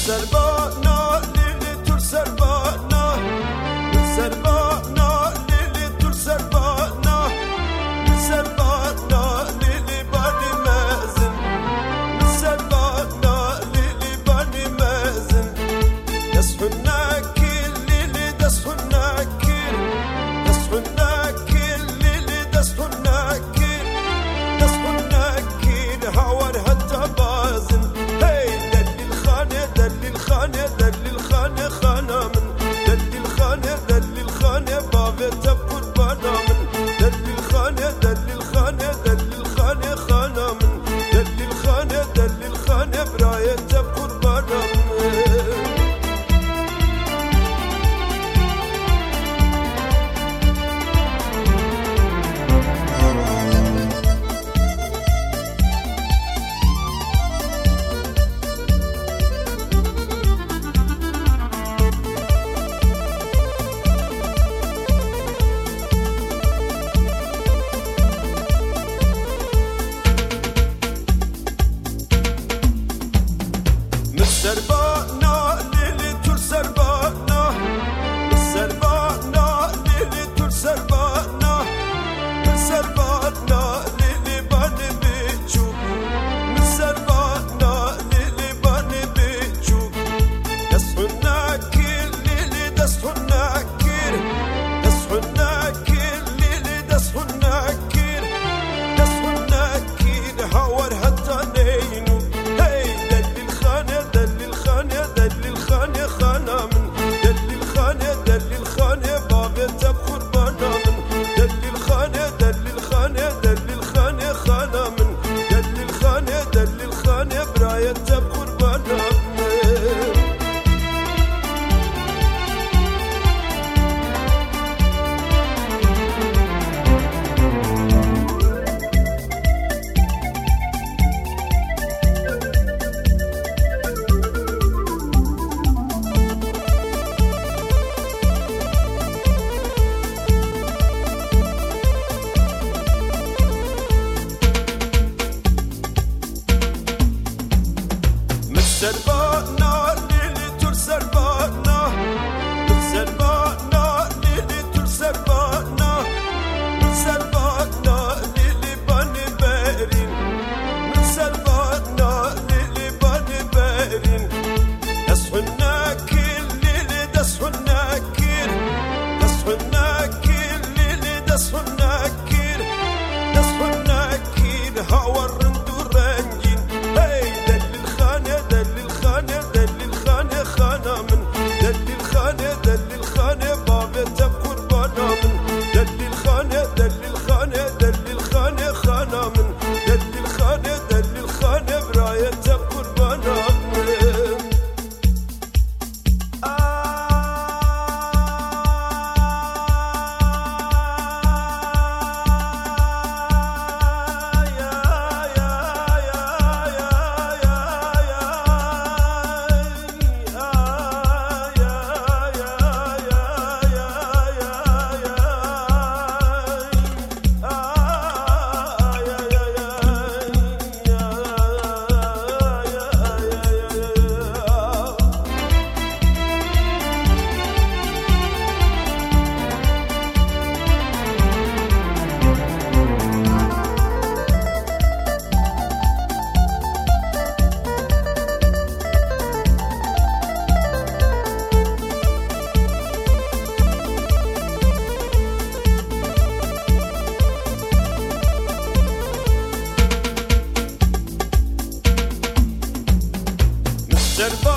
سربانا ليلي تور سربانا سربانا ليلي تور سربانا سربانا ليلي باني مازن سربانا ليلي باني مازن دسحناكي ليلي دسحناكي دسحناكي ليلي دسحناكي دسحناكي الهوار حتى بازن دلي الخانة خانة من دلي الخانة بابتها بقربانا من دلي الخانة خانة من دلي الخانة برايتها بقربانا من سربانا ليلي تور سربانا سربانا ليلي تور سربانا سربانا ليلي باني بيجوك سربانا ليلي باني بيجوك دسحناكي ليلي دسحناكي دسحناكي ليلي دسحناكي دسحناكي الهوار حتى نينو دلي الخانة خانة من دلي الخانة بابتها بقربانا من دلي الخانة خانة من دلي الخانة برايتها بقربانا من سربانا ليلي تور سربانا سربانا ليلي تور سربانا سربانا ليلي باني بارين سربانا ليلي باني بارين دسحناكي ليلي دسحناكي دسحناكي ليلي دسحناكي دسحناكي الهوار رندو رنجين دلي الخانة خانة من دلي الخانة بابتها بقربانا من دلي الخانة خانة من دلي الخانة برايتها بقربانا من سربانا